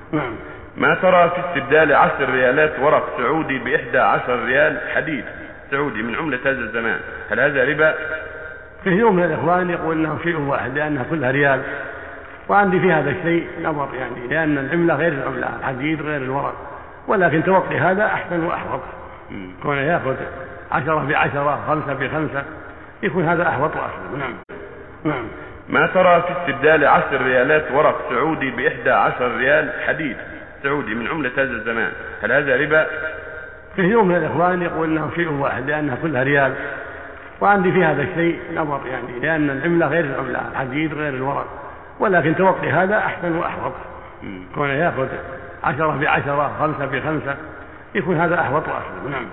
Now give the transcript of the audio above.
نعم. ما ترى في استبدال 10 ريالات ورق سعودي ب11 ريال حديد سعودي من عملة هذا الزمان، هل هذا ربا؟ كثير من الإخوان يقول أنه شيء واحد لأنها كلها ريال، وعندي في هذا الشيء نظر يعني، لأن العملة غير العملة، الحديد غير الورق، ولكن توقي هذا أحسن وأحوط، كون يأخذ 10 ب10 5 ب5 يكون هذا أحوط وأحسن. نعم. نعم. ما ترى في استبدال 10 ريالات ورق سعودي ب11 ريال حديد سعودي من عملة هذا الزمان، هل هذا ربا؟ كثير من الإخوان يقول أنه شيء واحد لأنها كلها ريال، وعندي في هذا الشيء نظر يعني، لأن العملة غير العملة، الحديد غير الورق، ولكن توقي هذا أحسن وأحوط، كون يأخذ 10 ب10 5 ب5 يكون هذا أحوط وأحسن. نعم.